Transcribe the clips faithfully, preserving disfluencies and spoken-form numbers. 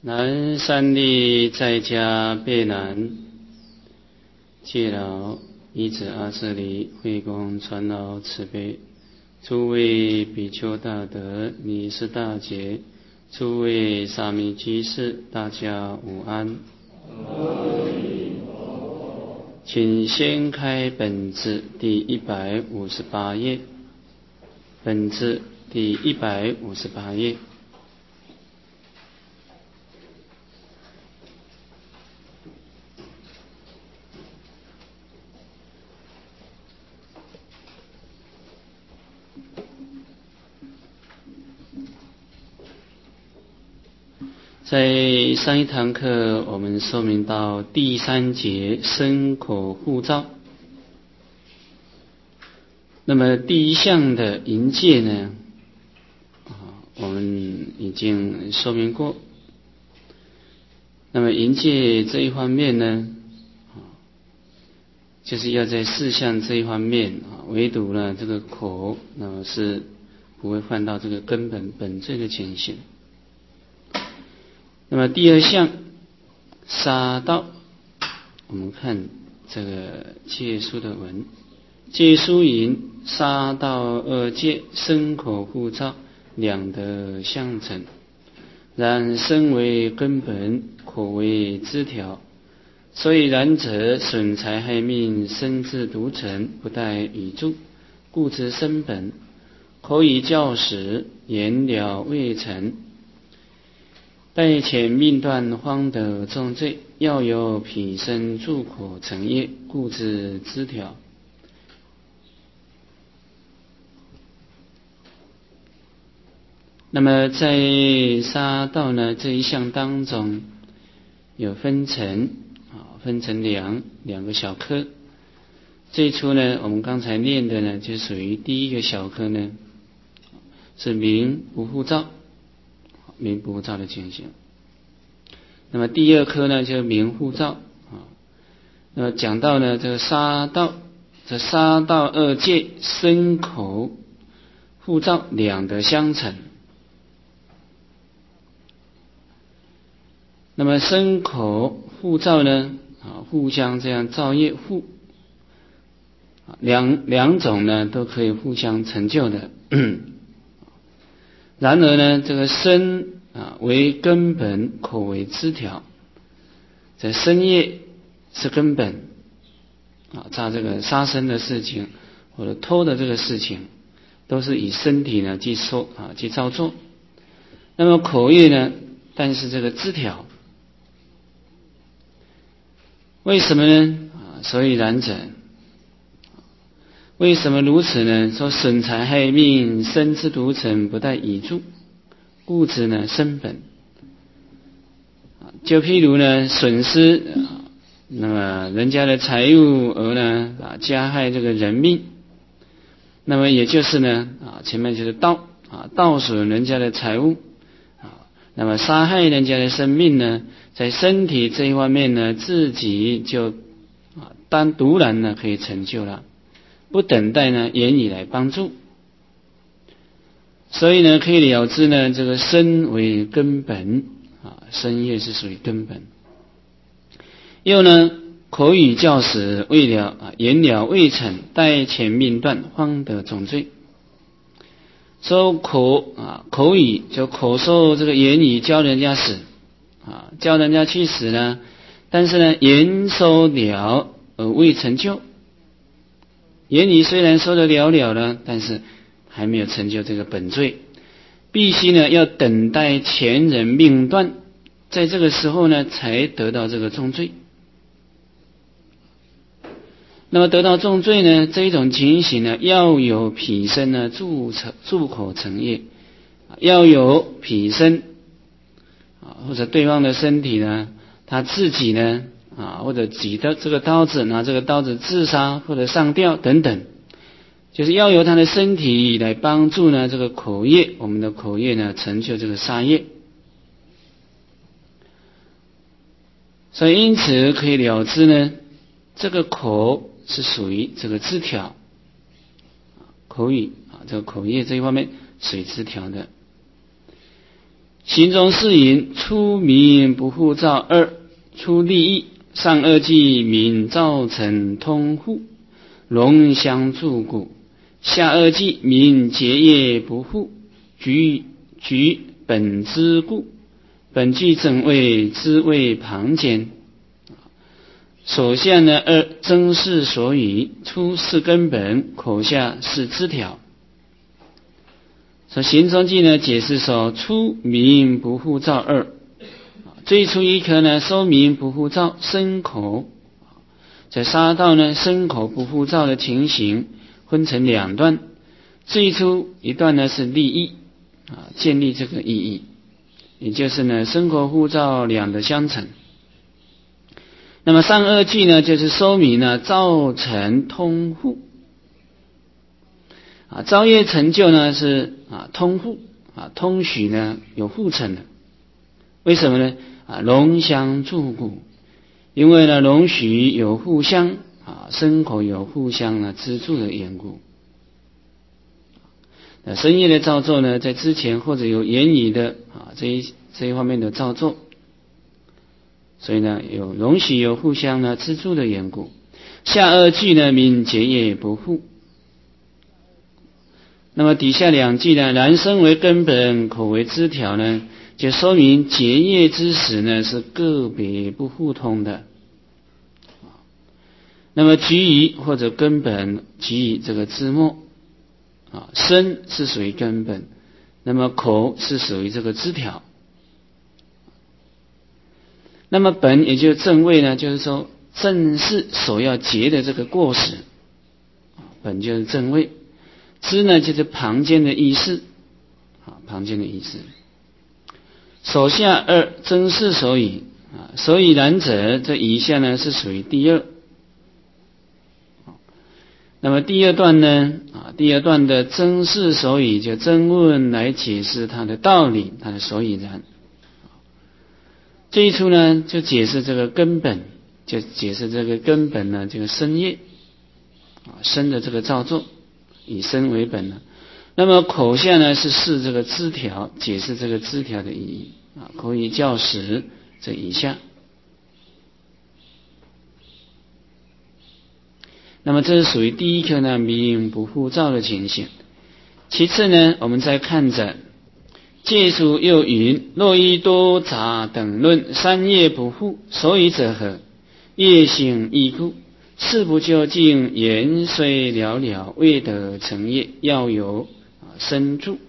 南三利在家备南，戒老依止阿舍离会公传老慈悲。诸位比丘大德，尼是大杰，诸位沙弥居士，大家午安。请先开本子第一百五十八页，本子第一百五十八页。在上一堂课我们说明到第三节身口互照，那么第一项的淫戒呢，我们已经说明过。那么淫戒这一方面呢，就是要在四项这一方面，唯独呢这个口，那么是不会犯到这个根本本罪的情形。那么第二项杀盗，我们看这个戒书的文，戒书云：杀盗二戒，身口互照，两得相成。然身为根本，口为枝条，所以然者损财害命，身自独成，不待语助，故知身本。口以教时，言了未成，待遣命断，方得重罪。要有彼身住口成业，故知枝条。那么在杀盗呢这一项当中，有分成啊，分成两两个小科。最初呢，我们刚才念的呢，就属于第一个小科呢，是名不互照，名不互照的情形。那么第二科呢，就是名互照啊。那么讲到呢，这个杀盗，这杀盗二戒，身口互照，两得相成。那么身口互照呢，啊，互相这样造业，互两两种呢都可以互相成就的。然而呢，这个身啊为根本，口为枝条。这身业是根本啊，在这个杀生的事情或者偷的这个事情，都是以身体呢去说啊去造作。那么口业呢，但是这个枝条。为什么呢？啊，所以然者，为什么如此呢？说损财害命，身之独成，不待语助，故知呢身本。就譬如呢损失，那么人家的财物而呢啊加害这个人命，那么也就是呢啊前面就是盗啊盗损人家的财物啊，那么杀害人家的生命呢，在身体这一方面呢，自己就啊单独然呢可以成就了，不等待呢言语来帮助。所以呢可以了知呢，这个身为根本啊，身业是属于根本。又呢口语教时，未了啊言了未成，待遣命断，方得重罪。说口啊口语就口授这个言语教人家死啊，教人家去死呢，但是呢言说了而未成就。言语虽然说得了了了，但是还没有成就这个本罪，必须呢要等待前人命断，在这个时候呢才得到这个重罪。那么得到重罪呢，这一种情形呢，要有彼身呢住住口成业，要有彼身啊，或者对方的身体呢，他自己呢啊，或者举的这个刀子，拿这个刀子自杀或者上吊等等，就是要由他的身体来帮助呢这个口业，我们的口业呢成就这个杀业。所以因此可以了知呢，这个口是属于这个枝条，口语啊，这个口业这一方面属于枝条的。 行中是云：初名不护照二，初立意，上二句名造成通户，龙相助故；下二句名结业不护，局局本之故。本句正谓之谓旁间。首下呢，二真是所语，初是根本，口下是枝条。说行中记呢，解释说初名不护照二，最初一颗呢，说明不护照身口，在杀道呢，身口不护照的情形分成两段，最初一段呢是立意啊，建立这个意义，也就是呢，身口护照两的相成。那么上二句呢，就是说明呢，造成通户啊，造业成就呢是啊通户啊，通许呢有护成的。为什么呢？啊，龙相助故，因为呢龙许有互相啊，身口有互相呢资助的缘故。那身业的造作呢，在之前或者有言语的啊这一这一方面的造作，所以呢有容许有互相呢资助的缘故。下二句呢名结业不护。那么底下两句呢，然身为根本，口为枝条呢，就说明结业之时呢是个别不互通的。那么局于或者根本，局于这个枝末啊，身是属于根本，那么口是属于这个枝条。那么本也就是正位呢，就是说正是所要结的这个过时，本就是正位。枝呢就是旁间的意思啊，旁间的意思。手下二真是所以啊，所以然者，这以下呢是属于第二。那么第二段呢啊，第二段的真是所以，就真问来解释它的道理，它的所以然。这一处呢就解释这个根本，就解释这个根本呢这个身业啊，身的这个造作。以身为本呢，那么口下呢是视这个枝条，解释这个枝条的意义啊，口以教识这以下。那么这是属于第一颗呢名不护照的情形。其次呢，我们再看着借书又云：若依多杂等论，三业不护，所以者何？业性异故。事不究竟，言虽寥寥，未得成业，要有深助。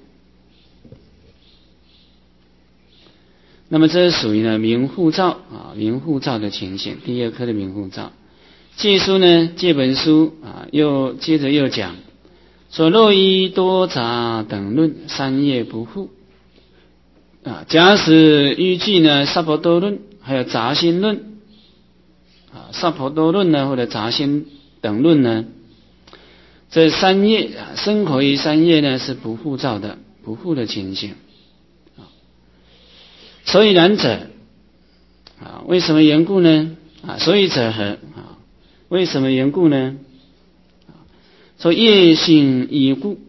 那么这是属于呢名护照啊，名护照的情形，第二科的名护照。借书呢，借本书啊，又接着又讲说：若依多杂等论，三业不护啊。假使依据呢萨婆多论，还有杂心论。啊，萨婆多论呢，或者杂心等论呢，这三业啊，身口意三业呢是不护照的，不护的情形。啊，所以然者啊，为什么缘故呢？啊，所以者何？啊，为什么缘故呢？啊，说业性异故，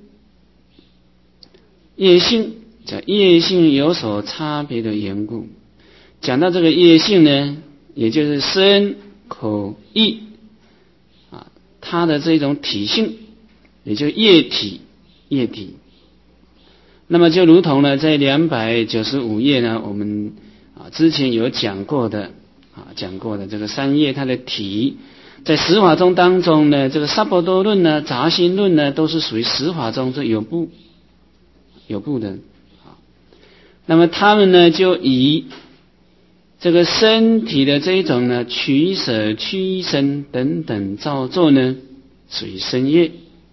业性叫业性有所差别的缘故。讲到这个业性呢，也就是身口意啊，它的这种体性，也就业体，业体。那么就如同呢，在两百九十五页呢，我们啊之前有讲过的啊，讲过的这个三业它的体，在十法中当中呢，这个萨婆多论呢、杂心论呢，都是属于十法中这有部有部的啊。那么他们呢，就以这个身体的这一种呢取舍、屈伸等等造作呢，属于身业。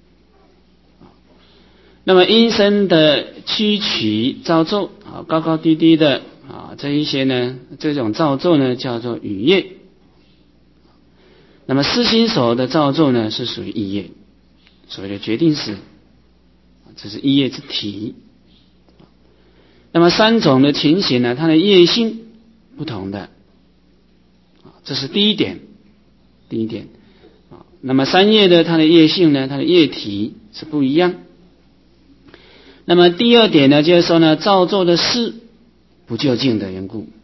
那么阴身的曲曲造作啊，高高低低的啊，这一些呢，这种造作呢叫做语业。那么思心所的造作呢是属于意业，所谓的决定识，这是意业之体。那么三种的情形呢，它的业性不同的，这是第一点，第一点啊。那么三业的它的业性呢，它的业体是不一样。那么第二点呢，就是说呢，造作的事不究竟的缘故。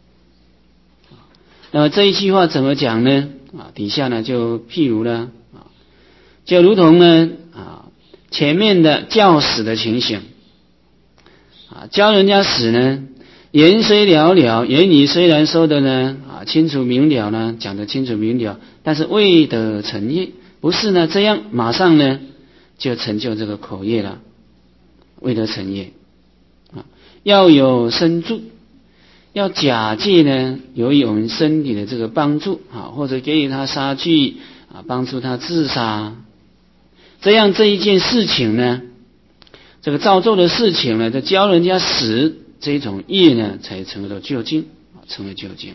那么这一句话怎么讲呢？啊，底下呢就譬如呢，啊，就如同呢，啊，前面的教死的情形，啊，教人家死呢，言虽了了，言语虽然说的呢，啊，清楚明了呢，讲得清楚明了，但是未得成业，不是呢这样马上呢就成就这个口业了，未得成业，啊，要有身助。要假借呢，由于我们身体的这个帮助啊，或者给予他杀具啊，帮助他自杀，这样这一件事情呢，这个造作的事情呢，就教人家死这种业呢，才成了究竟啊，成为究竟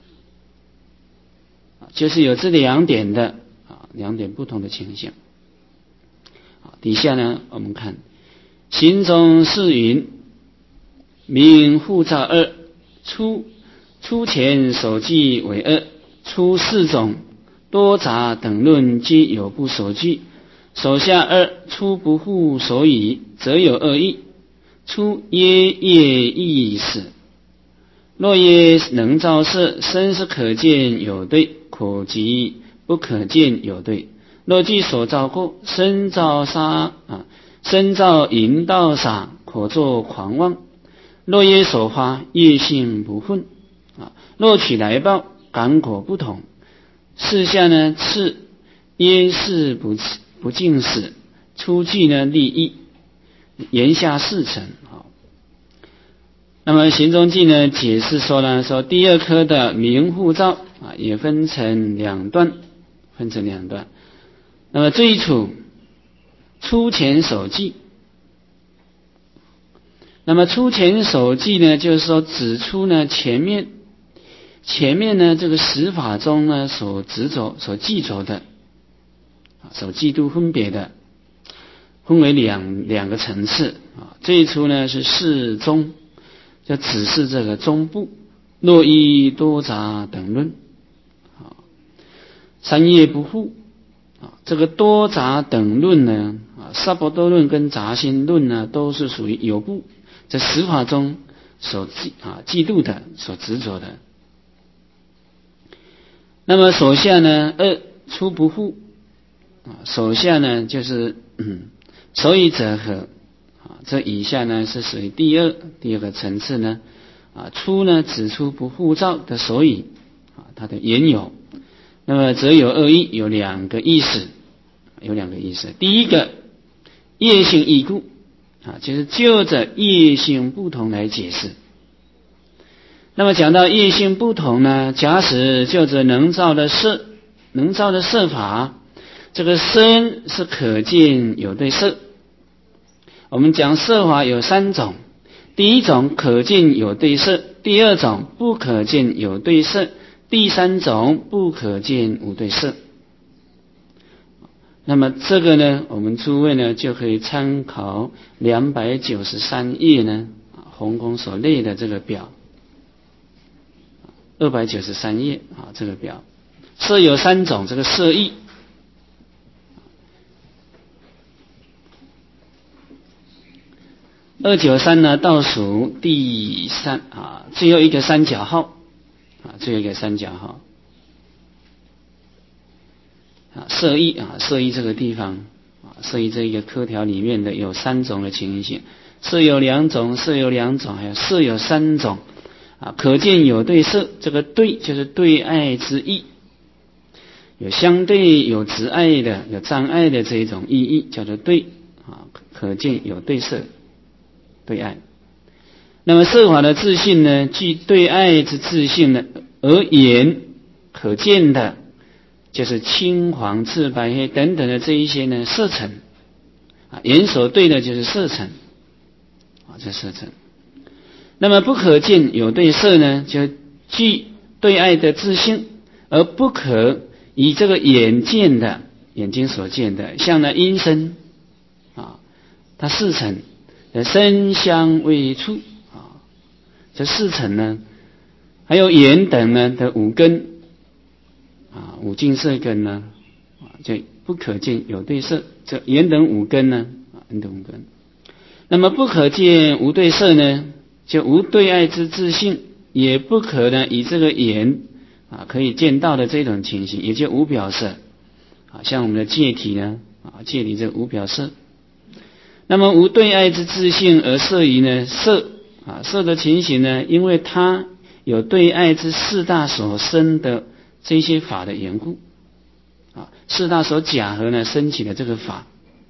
啊，就是有这两点的啊，两点不同的情形。啊，底下呢，我们看行中是云，名护照二。初初前所记为二，初四种多杂等论皆有不所记，所下二初不复所以，则有二义。初耶业意死，若耶能造色，身是可见有对，可及不可见有对。若即所造过，身造杀啊，身造淫道傻，可作狂妄。若耶所发，业性不混啊。若取来报，感果不同。四下呢，次耶事不不尽死，初具呢利益，言下四层啊。那么行中记呢解释说呢，说第二科的名护照啊，也分成两段，分成两段。那么最初初前所记。那么出前所记呢，就是说指出呢前面前面呢这个十法中呢所执着所记着的，所记度分别的，分为两两个层次啊。这一出呢是事中，就只是这个中部，若依多杂等论啊，三业不复啊，这个多杂等论呢啊，萨婆多论跟杂心论呢都是属于有部。在十法中所记啊嫉妒的，所执着的。那么所下呢，二初不复啊，所下呢就是嗯，所以者何啊？这以下呢是属于第二第二个层次呢啊，初呢指出不复照的所以啊，它的缘由。那么则有二义，有两个意思，有两个意思。第一个业性异故。啊，就是就着业性不同来解释。那么讲到业性不同呢，假使就着能造的色，能造的色法，这个身是可见有对色。我们讲色法有三种，第一种可见有对色，第二种不可见有对色，第三种不可见无对色。那么这个呢，我们诸位呢就可以参考两百九十三页呢，弘公所列的这个表，二百九十三页啊，这个表色有三种，这个色义，二九三呢倒数第三啊，最后一个三角号啊，最后一个三角号。啊，色义啊，色义这个地方啊，色义这一个科条里面的有三种的情形，色有两种，色有两种，还有色有三种啊。可见有对色，这个对就是对爱之意，有相对有执爱的，有障碍的这一种意义，叫做对啊。可见有对色，对爱。那么色法的自性呢，具对爱之自性呢，而言可见的。就是青黄赤白黑等等的这一些呢色尘啊，眼所对的就是色尘啊，这色尘。那么不可见有对色呢，就具对爱的自性，而不可以这个眼见的眼睛所见的，像那阴身啊，它四尘的身香味触啊，这四尘呢，还有眼等呢的五根。啊，五净色根呢，啊，就不可见有对色，这眼等五根呢，啊，眼等五根。那么不可见无对色呢， 就无对爱之自性，也不可能以这个眼啊可以见到的这种情形，也就无表色啊，像我们的戒体呢啊，戒体这个无表色。那么无对爱之自性而摄于呢色啊，色的情形呢，因为它有对爱之四大所生的这些法的缘故啊，四大所假合呢升起的这个法，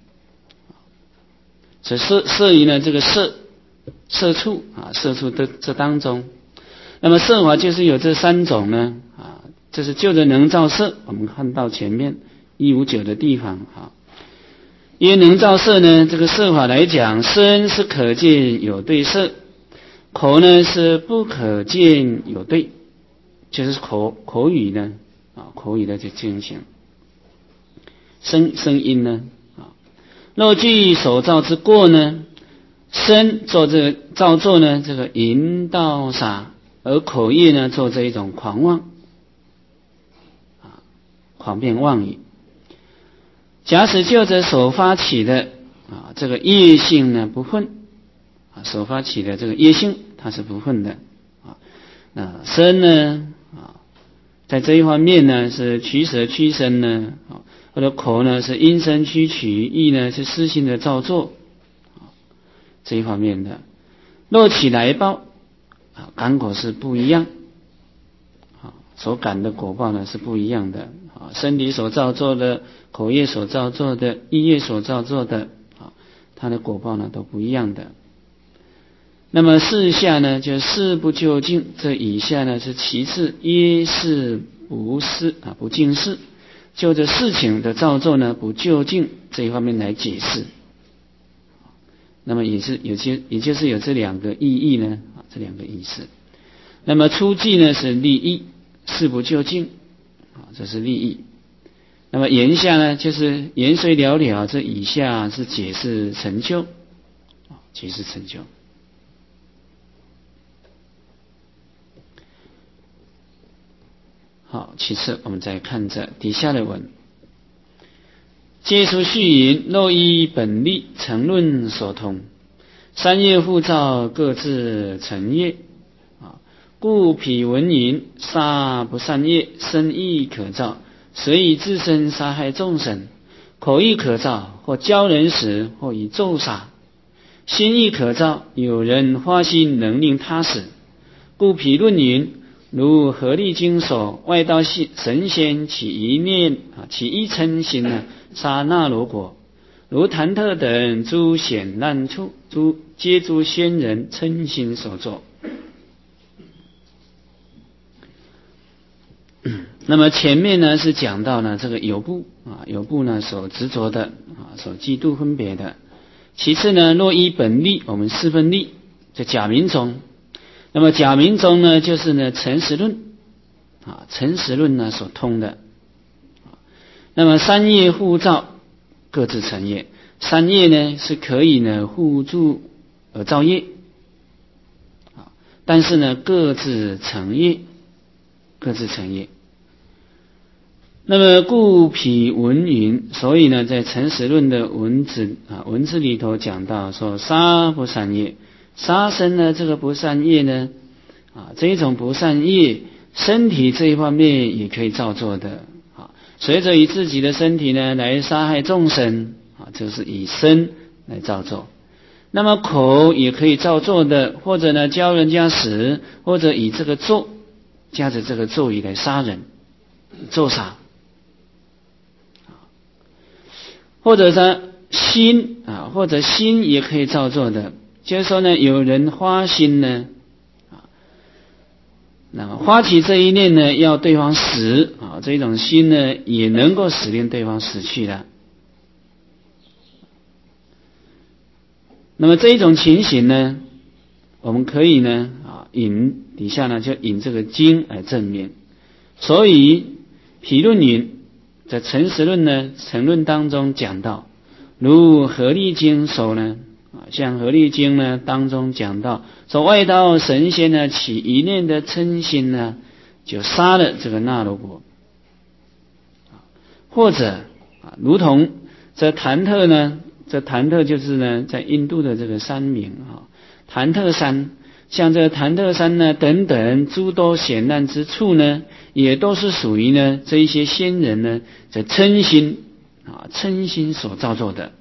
所以摄摄于呢这个色色处啊，色处的这当中。那么色法就是有这三种呢啊，这是就着能造色，我们看到前面一五九的地方啊。因为能造色呢，这个色法来讲，身是可见有对色，口呢是不可见有对，就是口口语呢啊，口语的这进行。声声音呢啊，若具所造之过呢，身做这个造作呢，这个淫盗杀，而口业呢做这一种狂妄啊，狂辩妄语。假使就着所发起的啊这个业性呢不混啊，所发起的这个业性它是不混的啊。那身呢啊，在这一方面呢是取舍屈身呢啊，或者口呢是因身屈取，意呢是思性的造作啊，这一方面的。若起来报啊，感果是不一样啊，所感的果报呢是不一样的啊，身体所造作的，口业所造作的，意业所造作的啊，它的果报呢都不一样的。那么事下呢，就事不究竟，这以下呢是其次，耶是不是啊不尽事，就这事情的造作呢不究竟这一方面来解释。那么也是有些，也就是有这两个意义呢啊，这两个意思。那么初记呢是利益，事不究竟啊，这是利益。那么言下呢，就是言虽了了，这以下是解释成就啊，解释成就。好，其次我们再看这底下的文。皆出序云，若依本力成论所同，三业互造，各自成业啊。故彼闻云，杀不善业，身亦可造，舌以自身杀害众生，口亦可造，或教人死，或以咒杀，心亦可造，有人发心能令他死。故彼论云，如合力经所，外道神仙起一念啊，起一嗔心呢，杀那罗果。如谭特等诸显难处，诸皆诸仙人嗔心所作。那么前面呢是讲到呢这个有部啊，有部呢所执着的啊，所嫉妒分别的。其次呢，若依本力，我们四分力，这假名中。那么假名中呢，就是呢诚实论啊，诚实论呢所通的。那么三业互造，各自成业。三业呢是可以呢互助而造业啊，但是呢各自成业，各自成业。那么故彼文云，所以呢在诚实论的文字啊文字里头讲到说，杀不善业，杀生呢这个不善业呢啊，这一种不善业，身体这一方面也可以造作的啊，随着以自己的身体呢来杀害众生啊，这是以身来造作。那么口也可以造作的，或者呢教人家死，或者以这个咒加着这个咒语来杀人，咒杀。或者呢心啊，或者心也可以造作的，就是说呢有人发心呢啊，那么发起这一念呢要对方死啊，这种心呢也能够使令对方死去的。那么这一种情形呢，我们可以呢啊引底下呢就引这个经来证明。所以毗论云，在诚实论呢成论当中讲到，如合力经所呢啊，像合力经呢当中讲到说，外道神仙呢起一念的嗔心呢，就杀了这个那罗果。或者啊，如同这谭特呢，这谭特就是呢在印度的这个山名啊，谭特山像这个潭特山呢等等诸多险难之处呢，也都是属于呢这一些仙人呢在嗔心啊嗔心所造作的。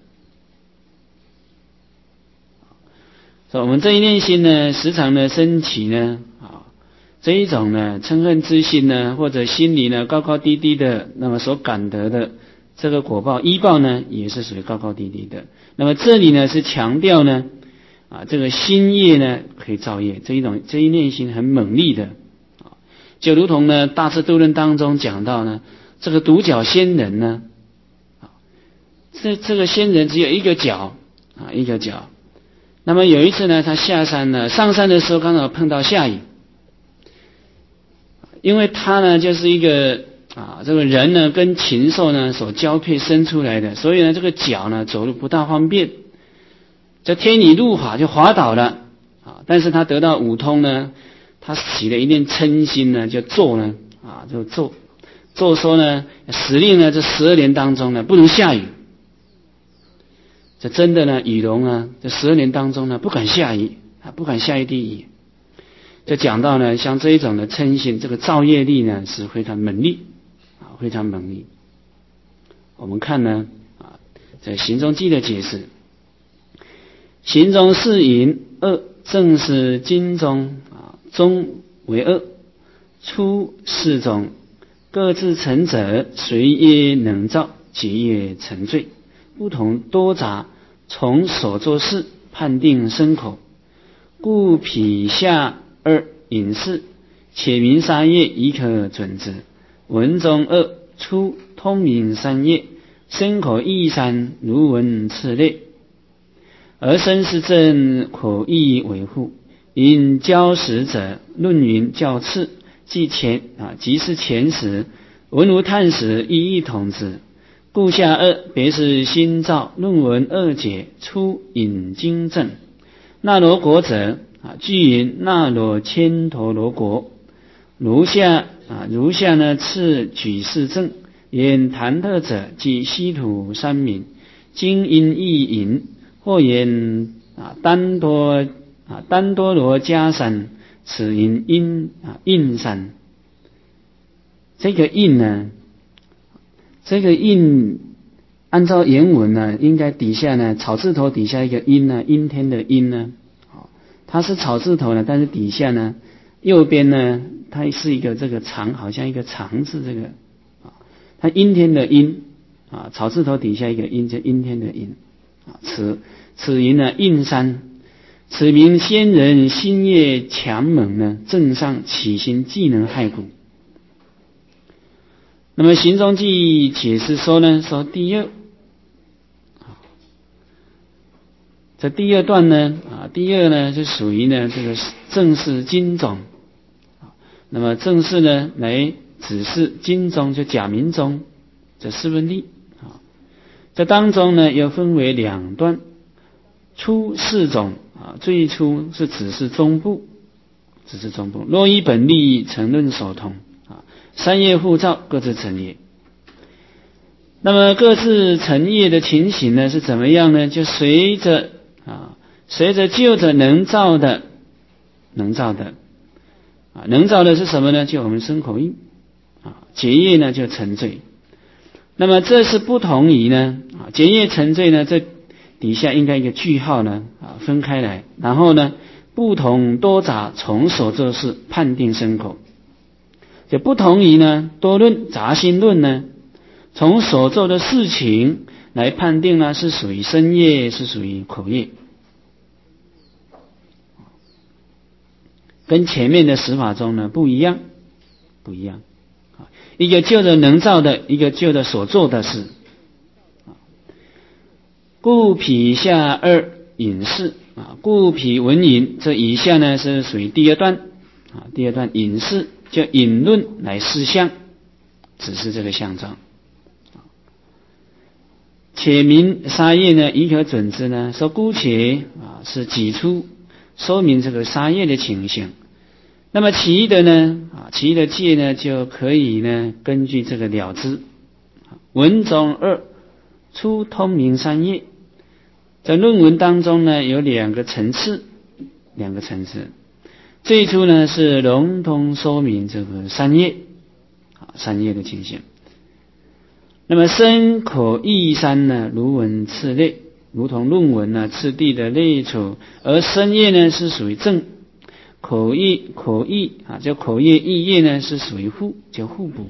所以我们这一念心呢，时常呢升起呢啊这一种呢嗔恨之心呢，或者心里呢高高低低的，那么所感得的这个果报依报呢，也是属于高高低低的。那么这里呢是强调呢啊这个心业呢可以造业，这一种这一念心很猛力的啊，就如同呢大智度论当中讲到呢，这个独角仙人呢啊，这这个仙人只有一个角啊一个角。那么有一次呢，他下山呢，上山的时候刚好碰到下雨，因为他呢就是一个啊这个人呢跟禽兽呢所交配生出来的，所以呢这个脚呢走路不大方便，这天雨路滑就滑倒了啊。但是他得到五通呢，他起了一念嗔心呢，就做呢啊就做做说呢，使令呢这十二年当中呢不能下雨。这真的呢，雨龙呢，这十二年当中呢，不敢下雨，啊，不敢下一滴雨。就讲到呢，像这一种的嗔心，这个造业力呢是非常猛力，啊，非常猛力。我们看呢，啊，在行中记的解释，行中是淫恶，正是经中啊，中为恶，出四种，各自成者，随业能造，结业成罪。不同多杂，从所作事判定身口，故彼下二隐士，且明三业亦可准之。文中二出通明三业，身口意三如文次类，而身是正口意维护。因交实者，论云较次，即前啊，即是前时，文无探时，一一统之。故下二别是心造，论文二解，出引经正。那罗国者啊，据云那罗千陀罗国。如下啊，如下呢次举世正，言谈特者即稀土三名，经因意引，或言啊丹多啊丹多罗迦山，此因因啊印山。这个印呢？这个印按照原文呢，应该底下呢草字头底下一个阴呢，阴天的阴呢，它是草字头呢，但是底下呢右边呢它是一个这个长，好像一个长字这个啊，它阴天的阴啊，草字头底下一个阴，就阴天的阴啊。此此云呢印山，此名仙人心业强猛呢，正上起心既能害故。那么行中记解释说呢，说第二，这第二段呢，啊，第二呢是属于呢这个正是经中，那么正是呢来指示经中就假名中这四分力啊，这当中呢又分为两段，初四种啊，最初是指示中部，指示中部，若依本力成论所同。三业互造，各自成业。那么各自成业的情形呢是怎么样呢？就随着啊，随着就着能造的，能造的啊，能造的是什么呢？就我们身口意啊，结业呢就成罪。那么这是不同于呢啊，结业成罪呢，这底下应该一个句号呢啊分开来，然后呢不同多杂，从所作事判定身口。就不同于呢多论杂心论呢，从所做的事情来判定呢是属于身业，是属于口业，跟前面的十法中呢不一样，不一样。一个就着能造的，一个就着所做的事。故彼下二隐士啊，故彼文引，这以下呢是属于第二段啊，第二段隐士。就引论来示相，只是这个相状。且明杀业呢，亦可准之呢。说姑且啊是挤出说明这个杀业的情形。那么其余的呢啊，其余的戒呢就可以呢根据这个了之。文中二出通明三业，在论文当中呢有两个层次，两个层次。 这一出呢是笼统说明这个三业啊三业的情形。那么身口意三呢，如文次类，如同论文呢次第的类处，而身业呢是属于正，口业口意啊叫口业意业呢是属于互，叫互补。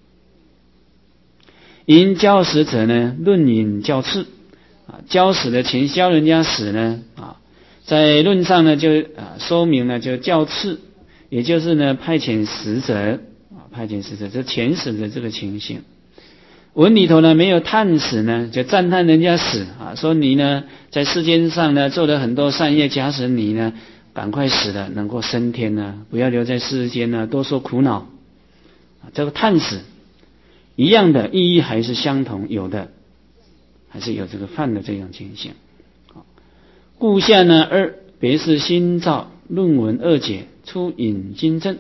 因教死者呢，论引教次啊，教死的前教人家死呢啊，在论上呢就啊说明了就教次，也就是呢派遣使者啊，派遣使者这前死的这个情形。文里头呢没有叹死呢，就赞叹人家死啊，说你呢在世间上呢做了很多善业，假使你呢赶快死了，能够升天呢，不要留在世间呢多受苦恼啊，这个叹死。一样的意义还是相同，有的还是有这个犯的这样情形。故下呢二别是心造论文二解出引经正。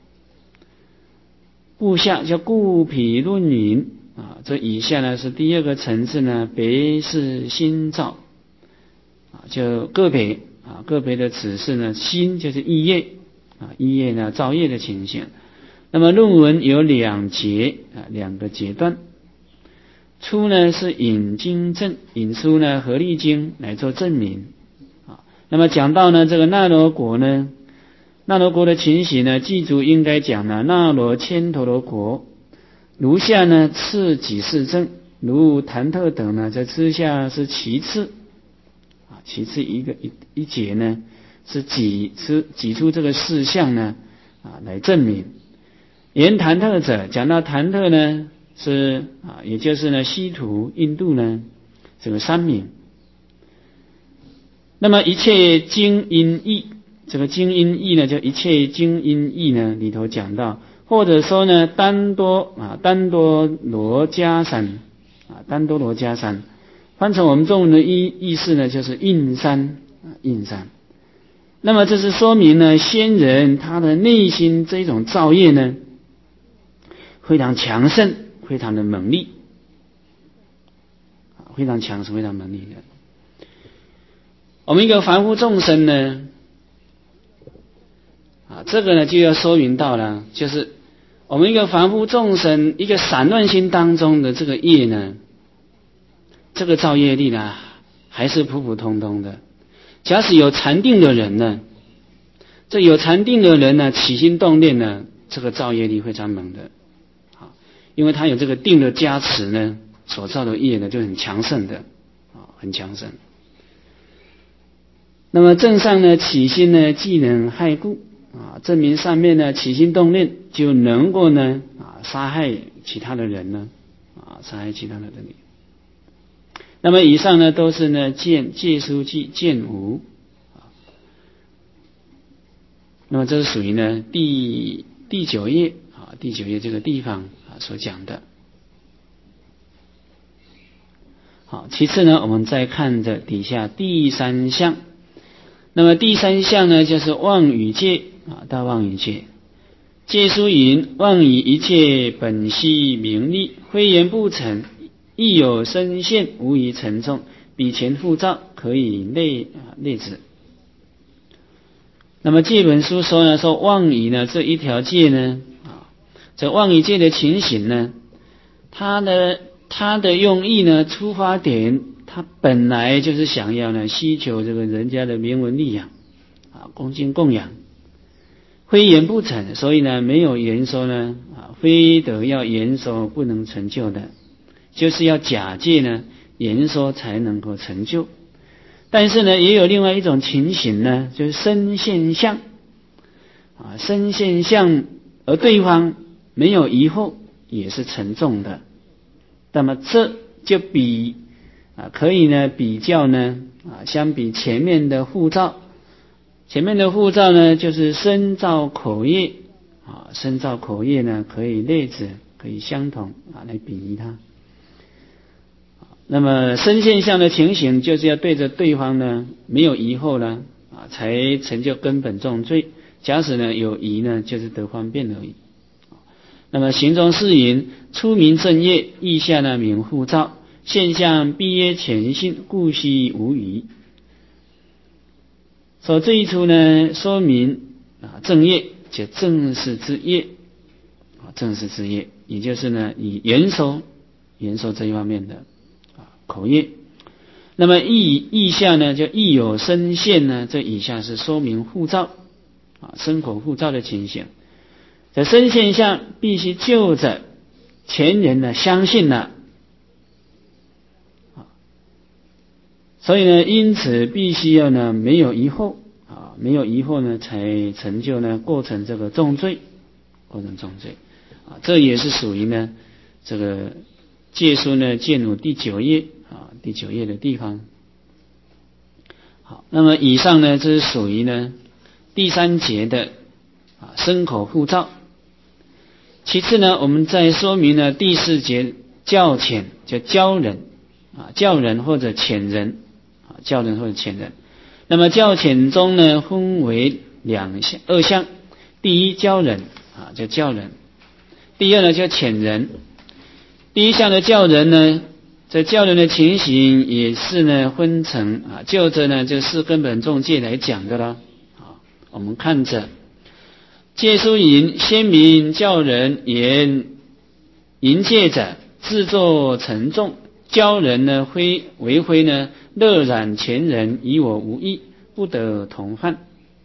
故下叫故彼论引啊，这以下呢是第二个层次呢，别是心造啊，就个别啊个别的指示呢，心就是意业啊，意业呢造业的情形。那么论文有两节啊，两个节段。初呢是引经证，引出呢合力经来做证明啊。那么讲到呢这个那罗国呢，那罗国的情形呢，记住应该讲呢那罗千陀罗国，如下呢次几世证，如谭特等呢在之下是其次啊，其次一个一一节呢是挤出挤出这个事项呢啊来证明。言谭特者，讲到谭特呢是啊，也就是呢西土印度呢这个三名。那么一切经音义，这个经音义呢，就一切经音义呢里头讲到，或者说呢丹多啊丹多罗迦山啊丹多罗迦山，翻成我们中文的意意思呢就是印山啊印山。那么这是说明呢先人他的内心这种造业呢非常强盛，非常的猛力，非常强盛，非常猛力的。我们一个凡夫众生呢，啊，这个呢就要说明到了，就是我们一个凡夫众生，一个散乱心当中的这个业呢，这个造业力呢，还是普普通通的。假使有禅定的人呢，这有禅定的人呢，起心动念呢，这个造业力非常猛的。因为他有这个定的加持呢，所造的业呢就很强盛的啊，很强盛。那么正上呢起心呢既能害故啊，证明上面呢起心动念就能够呢啊杀害其他的人呢啊杀害其他的人。那么以上呢都是呢见戒书记见无啊。那么这是属于呢第第九页啊第九页这个地方所讲的。好，其次呢我们再看着底下第三项。那么第三项呢就是妄语戒啊，大妄语戒。戒书云：妄以一切本悉名利，非言不成，亦有身现，无疑沉重，彼前复造，可以类啊类子。那么这本书说呢，说妄语呢这一条戒呢啊，这妄语戒的情形呢，它的它的用意呢，出发点，它本来就是想要呢需求这个人家的名闻利养啊，恭敬供养，非言不成，所以呢没有言说呢啊，非得要言说不能成就的，就是要假借呢言说才能够成就。但是呢，也有另外一种情形呢，就是身现象啊，身现象，而对方没有疑惑，也是沉重的。那么这就比啊，可以呢比较呢啊，相比前面的护照，前面的护照呢就是身造口业啊，身造口业呢可以类似，可以相同啊来比喻它。那么身现象的情形，就是要对着对方呢没有疑惑呢啊，才成就根本重罪。假使呢有疑呢，就是得方便而已。那么行中是云：出名正业，意下呢名护照，现象必曰前性，故悉无疑。所这一出呢，说明啊正业，就正式之业啊，正式之业，也就是呢以言说言说这一方面的啊口业。那么意意下呢，就意有身现呢，这以下是说明护照啊身口护照的情形。这身现象必须就着前人呢相信了啊，所以呢，因此必须要呢没有疑惑啊，没有疑惑呢，才成就呢构成这个重罪，构成重罪啊，这也是属于呢这个戒书呢戒奴第九页啊第九页的地方。好，那么以上呢，这是属于呢第三节的啊身口护照。其次呢，我们再说明呢第四节教遣，叫教人啊，教人或者遣人啊，教人或者遣人。那么教遣中呢，分为两项二项，第一教人啊，叫教人；第二呢叫遣人。第一项的教人呢，这教人的情形也是呢分成啊，就着呢这四根本重戒来讲的啦。啊，我们看着。戒书云：先民教人言淫戒者，自作沉重；教人呢，非为非呢，乐染前人，与我无异，不得同犯。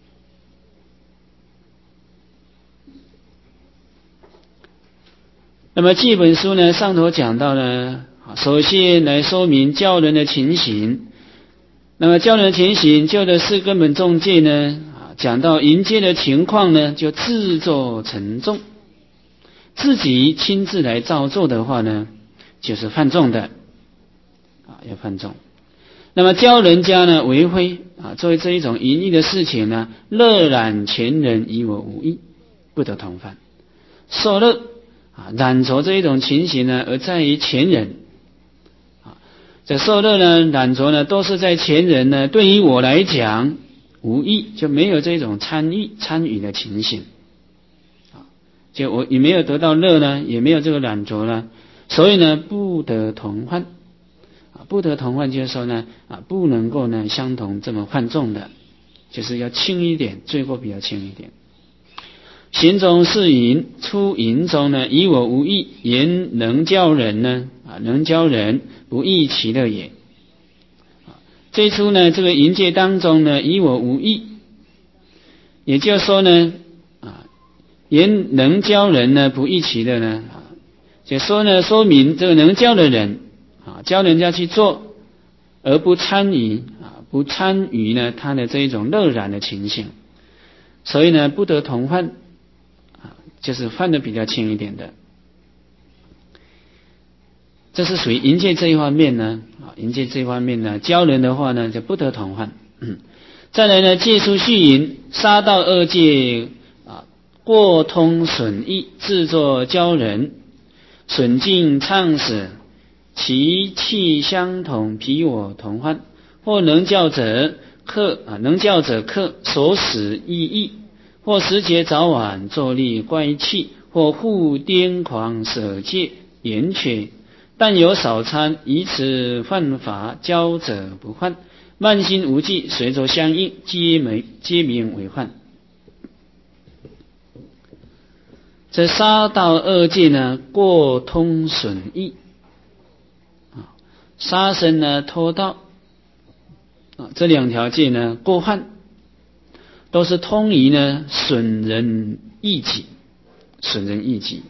那么这本书呢，上头讲到呢，首先来说明教人的情形。那么教人的情形，就的四根本重戒呢。讲到淫戒的情况呢，就自作沉重，自己亲自来造作的话呢，就是犯重的啊，要犯重。那么教人家呢为非啊，作为这一种淫逸的事情呢，乐染前人，与我无异，不得同犯。受乐啊，染着这一种情形呢，而在于前人啊，这受乐呢，染着呢，都是在前人呢，对于我来讲。无益，就没有这种参与参与的情形啊，就我也没有得到乐呢，也没有这个染着呢，所以呢不得同犯啊，不得同犯就是说呢啊不能够呢相同这么犯重的，就是要轻一点，罪过比较轻一点。行中是淫，出淫中呢以我无益，言能教人呢啊能教人不益其乐也。这一出呢，这个淫戒当中呢，以我无益，也就是说呢，啊，言能教人呢不益其乐呢，啊，就说呢，说明这个能教的人啊，教人家去做，而不参与啊，不参与呢他的这一种乐染的情形，所以呢，不得同犯啊，就是犯的比较轻一点的。这是属于淫戒这一方面呢，啊，淫戒这一方面呢，教人的话呢就不得同犯。嗯、再来呢，戒书续云：杀盗二戒啊，过通损益，自作教人，损尽畅死，其气相同，彼我同犯。或能教者克啊，能教者克，所使异义；或时节早晚，坐立乖气；或互癫狂，舍戒言却。但有少参，以此犯法，教者不犯；慢心无忌，随着相应，皆名皆名为犯。这杀盗二戒呢，过通损益啊，杀生呢，偷盗啊，这两条戒呢，过犯都是通于呢损人益己，损人益己。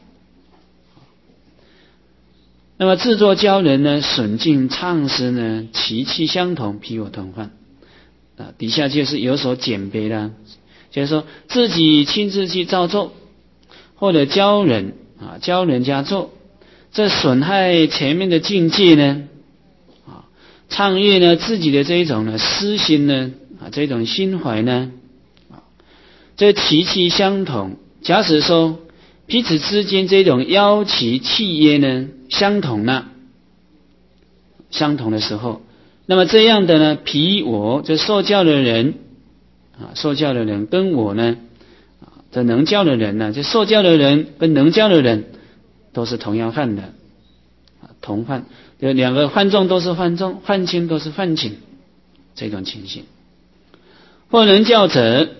那么自作教人呢，损尽畅失呢，其气相同，彼我同犯啊。底下就是有所简别的，就是说自己亲自去造作，或者教人啊，教人家做，这损害前面的境界呢啊，畅越呢自己的这一种呢私心呢啊，这种心怀呢啊，这其气相同。假使说彼此之间这种邀其契约呢相同呢，相同的时候，那么这样的呢，彼我就受教的人啊，受教的人跟我呢啊，这能教的人呢，就受教的人跟能教的人都是同样犯的啊，同犯，就两个犯重都是犯重，犯轻都是犯轻，这种情形。或能教者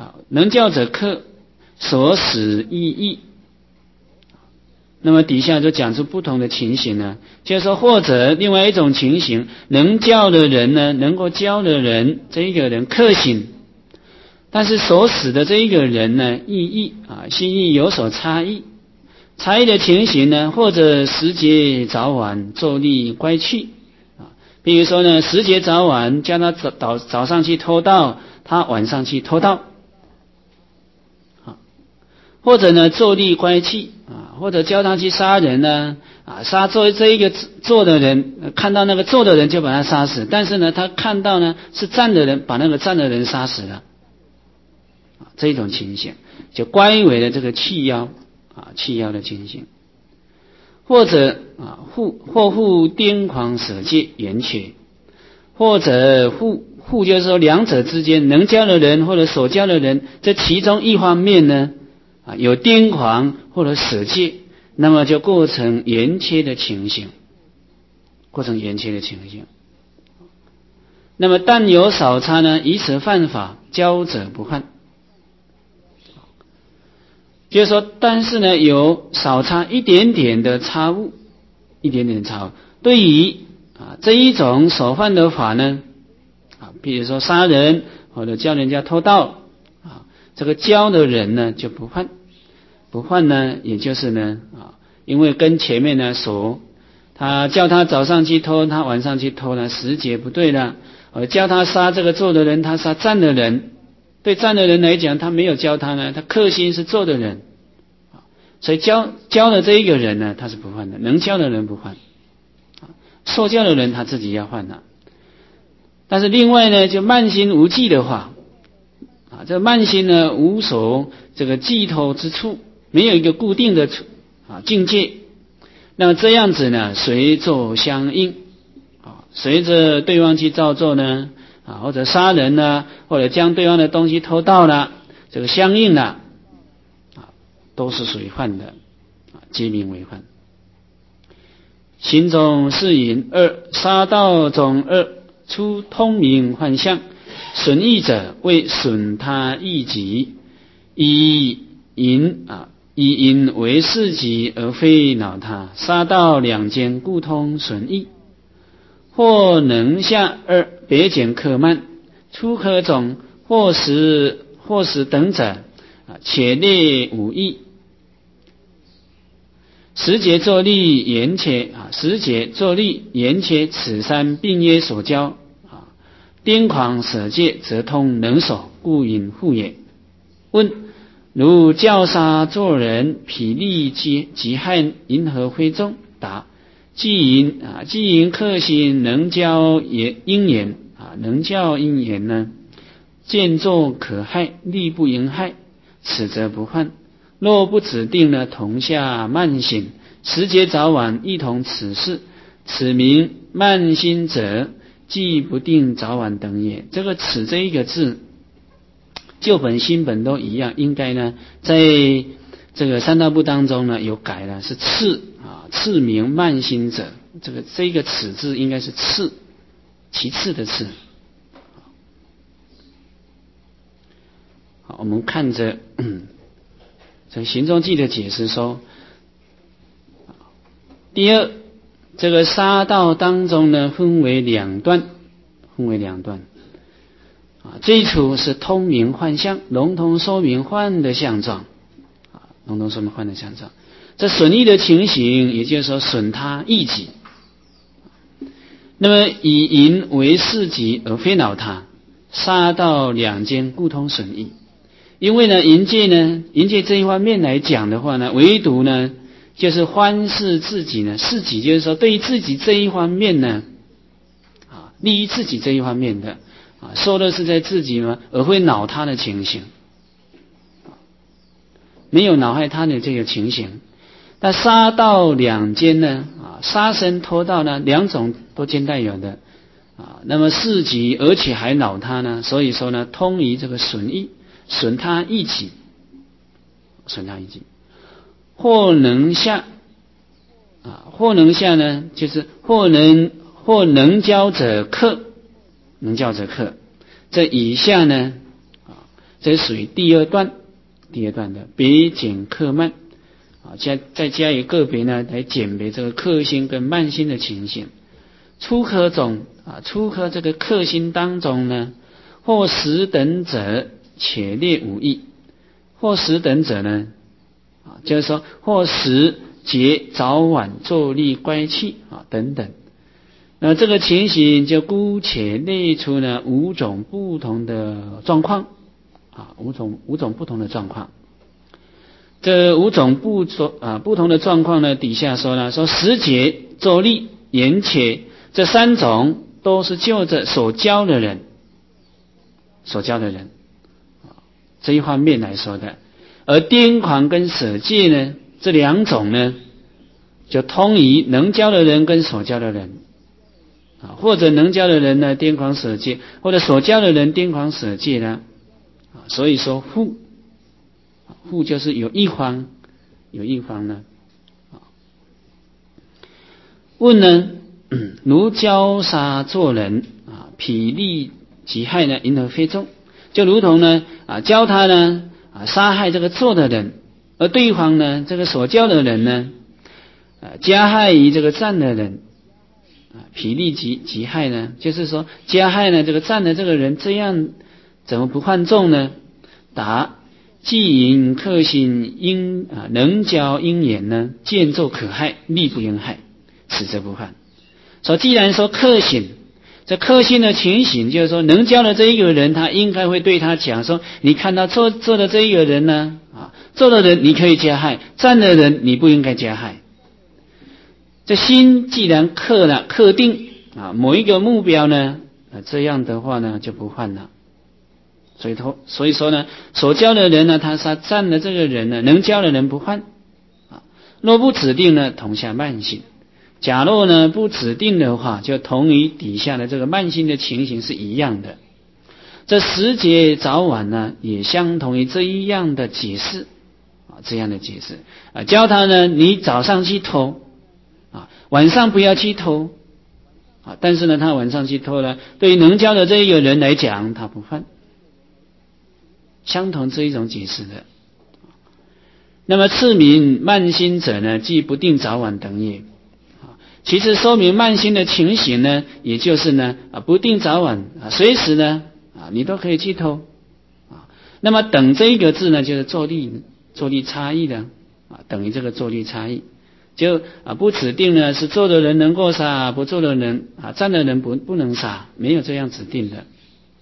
啊，能教者克，所使异义。那么底下就讲出不同的情形呢，就是说或者另外一种情形，能教的人呢，能够教的人，这一个人克行，但是所使的这一个人呢，意义啊，心意有所差异。差异的情形呢，或者时节早晚，坐立乖去啊。比如说呢，时节早晚，叫他早早早上去偷盗，他晚上去偷盗啊。或者呢，坐立乖去啊，或者叫他去杀人呢啊，杀做这一个做的人，看到那个做的人就把他杀死，但是呢，他看到呢是站的人，把那个站的人杀死了啊。这种情形就乖违了这个弃妖。啊，弃妖的情形，或者啊，护或护癫狂舍戒圆缺，或者护护就是说两者之间能教的人或者所教的人，这其中一方面呢啊有癫狂或者舍戒，那么就构成圆缺的情形，构成圆缺的情形。那么但有少差呢，以此犯法，教者不犯。就是说，但是呢，有少差一点点的差误，一点点的差误。对于啊这一种所犯的法呢，啊，比如说杀人或者叫人家偷盗啊，这个教的人呢就不犯，不犯呢，也就是呢啊，因为跟前面呢所他叫他早上去偷，他晚上去偷呢，时节不对了，而叫他杀这个做的人，他杀站的人。对站的人来讲，他没有教他呢，他克心是做的人，所以教教的这一个人呢，他是不犯的，能教的人不犯，受教的人他自己要犯的。但是另外呢，就慢心无记的话，啊，这慢心呢无所这个寄托之处，没有一个固定的啊境界，那么这样子呢，随作相应，啊，随着对方去照做呢。啊，或者杀人呢，或者将对方的东西偷盗了，这个相应的啊，都是属于犯的啊，皆名为犯。行中是淫二，杀盗中二，出通名幻象，损益者为损他益己，以淫啊以淫为事己而非恼他，杀盗两间故通损益。或能下二，别减克慢，出科中或使或使等者啊，且列五义。时节作立言切啊，时节作立言切，此三并曰所教啊。癫狂舍戒则通能守，故引护也。问：如教杀作人，匹力及及害，因何非众？答：既因啊，既因克心能教也因言啊，能教因言呢，见作可害，力不应害，此则不犯。若不指定呢，同下慢心，时节早晚一同此事，此名慢心者，既不定早晚等也。这个此这一个字，旧本新本都一样，应该呢，在这个三大部当中呢有改了，是次啊，次名慢心者。这个这个此字应该是次，其次的次。好，我们看着嗯这行中记的解释说，第二，这个杀盗当中呢，分为两段，分为两段啊。最初是通明幻象，笼统说明幻的相状啊，笼统说明幻的相状。这损益的情形，也就是说损他益己。那么以淫为事己而非恼他，杀盗两间故通损益。因为呢，淫戒呢，淫戒这一方面来讲的话呢，唯独呢，就是欢视自己呢，事己就是说对于自己这一方面呢，啊，利于自己这一方面的啊，说的是在自己呢，而会恼他的情形，没有恼害他的这个情形。那杀盗两间呢，啊，杀生偷盗呢，两种都兼带有的啊。那么事己而且还恼他呢，所以说呢，通于这个损益。损他益己，损他益己，或能下啊，或能下呢，就是或能或能教者克，能教者克。这以下呢啊， 这属于第二段，第二段的别减克慢啊，加再加以个别呢来鉴别这个克星跟慢星的情形。初科中啊，初科这个克星当中呢，或十等者且列五义，或十等者呢啊，就是说或十节早晚坐立乖气啊等等。那这个情形就姑且列出呢五种不同的状况啊，五种五种不同的状况。这五种不说啊不同的状况呢，底下说呢，说十节坐立言且，这三种都是就着所教的人，所教的人这一方面来说的。而癫狂跟舍戒呢，这两种呢，就通于能教的人跟所教的人啊，或者能教的人呢癫狂舍戒，或者所教的人癫狂舍戒呢啊，所以说互互就是有一方有一方呢啊。问呢，如教杀做人啊，痞利己害呢，因而非众，就如同呢啊教他呢啊杀害这个做的人，而对方呢这个所教的人呢啊加害于这个赞的人。啊，痞利己己害呢，就是说加害呢这个赞的这个人，这样怎么不犯众呢？答：既因克心应啊能教应言呢，见作可害，力不应害，此则不犯。说既然说克心，这克心的情形，就是说能教的这一个人，他应该会对他讲说：你看到做做的这一个人呢，啊，做的人你可以加害，赞的人你不应该加害。这心既然克了克定啊某一个目标呢，啊这样的话呢就不犯了。所以头所以说呢，所教的人呢，他是占了这个人呢，能教的人不犯啊。若不指定呢，同下慢性。假若呢不指定的话，就同于底下的这个慢性的情形是一样的。这十节早晚呢，也相同于这一样的解释啊，这样的解释啊，教他呢，你早上去偷。啊，晚上不要去偷啊！但是呢，他晚上去偷了，对于能教的这一个人来讲，他不犯，相同这一种解释的。那么次名慢心者呢，即不定早晚等也。啊，其次说明慢心的情形呢，也就是呢啊不定早晚啊，随时呢啊你都可以去偷啊。那么等这一个字呢，就是作力作力差异的啊，等于这个作力差异。就啊不指定呢是做的人能够杀，不做的人啊站的人不不能杀，没有这样指定的。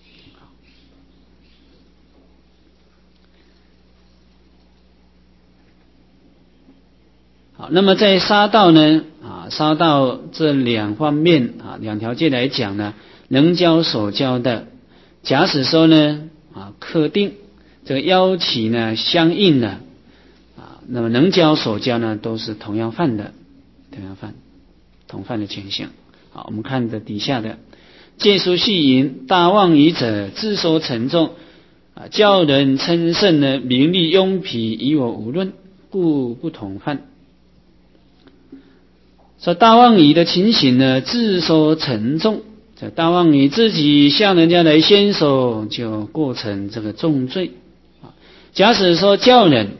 好，那么在杀道呢啊杀道这两方面啊两条界来讲呢，能教所教的，假使说呢啊克定这个腰起呢相应呢。那么能教所教呢，都是同样犯的，同样犯，同犯的情形。好，我们看着底下的，借书细引，大妄语者自说沉重啊，教人称圣呢，名利庸鄙，以我无论，故不同犯。说大妄语的情形呢，自说沉重，这大妄语自己向人家来先说，就构成这个重罪啊。假使说教人。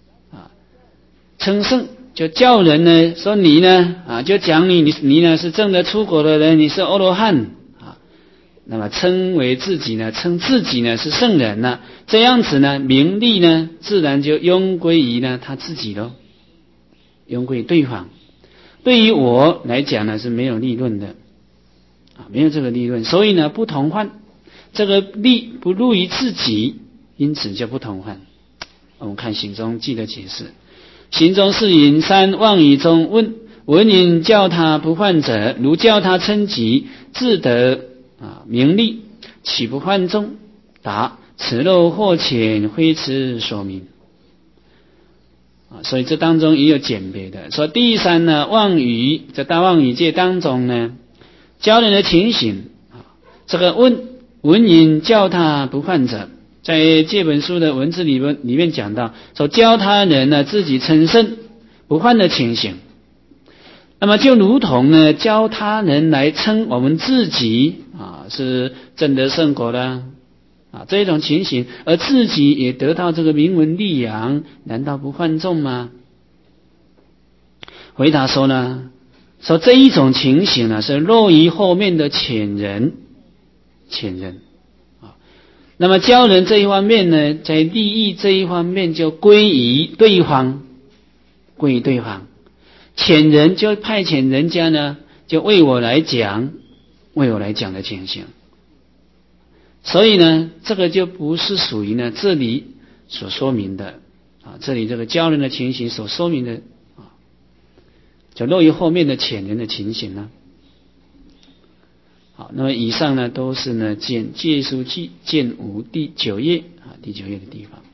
称圣就叫人呢说你呢啊，就讲你你你呢是证得出果的人，你是阿罗汉啊，那么称为自己呢，称自己呢是圣人呢，这样子呢名利呢自然就拥归于呢他自己咯，拥归对方。对于我来讲呢是没有利润的啊，没有这个利润，所以呢不同犯，这个利不入于自己，因此就不同犯。我们看行中记的解释。行中是引三妄语中问：闻引教他不犯者，如教他称己，自得啊名利，岂不犯众？答：此漏或浅，非此所明。啊，所以这当中也有简别的。说第三呢，妄语在大妄语界当中呢，教人的情形啊，这个问闻引教他不犯者。在这本书的文字里面里面讲到，说教他人呢自己称圣不犯的情形，那么就如同呢教他人来称我们自己啊是证得圣果的啊，这一种情形，而自己也得到这个名闻利养，难道不犯众吗？回答说呢，说这一种情形呢，是落于后面的浅人，浅人啊。那么教人这一方面呢，在利益这一方面就归于对方，归于对方。浅人就派遣人家呢，就为我来讲，为我来讲的情形。所以呢，这个就不是属于呢这里所说明的啊，这里这个教人的情形所说明的啊，就落于后面的浅人的情形呢。好，那么以上呢都是呢见借书记见五第九页啊，第九页的地方。